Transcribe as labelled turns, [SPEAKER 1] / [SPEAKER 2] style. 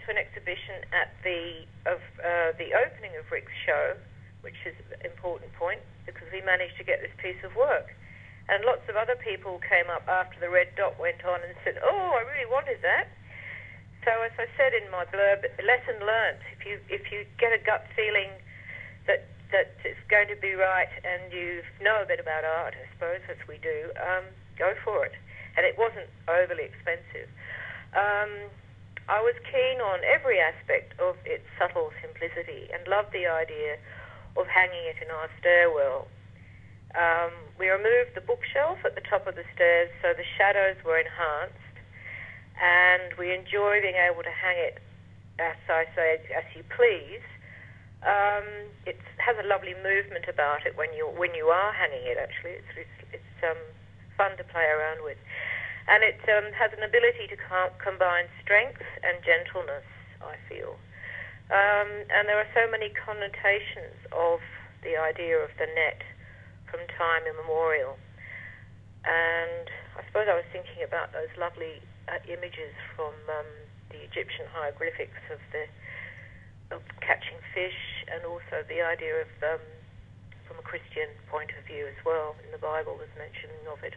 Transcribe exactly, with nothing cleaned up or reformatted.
[SPEAKER 1] to an exhibition at the of uh, the opening of Rick's show, which is an important point because we managed to get this piece of work. And lots of other people came up after the red dot went on and said, oh, I really wanted that. So as I said in my blurb, lesson learnt. If you if you get a gut feeling that that it's going to be right and you know a bit about art, I suppose, as we do, um, go for it. And it wasn't overly expensive. Um, I was keen on every aspect of its subtle simplicity and loved the idea of hanging it in our stairwell. Um, we removed the bookshelf at the top of the stairs so the shadows were enhanced, and we enjoy being able to hang it, as I say, as you please. Um, it has a lovely movement about it when you when you are hanging it. Actually, it's it's, it's um, fun to play around with, and it um, has an ability to com- combine strength and gentleness, I feel. Um, and there are so many connotations of the idea of the net from time immemorial. And I suppose I was thinking about those lovely uh, images from um, the Egyptian hieroglyphics of the of catching fish, and also the idea of, um, from a Christian point of view as well, in the Bible there's mentioning of it.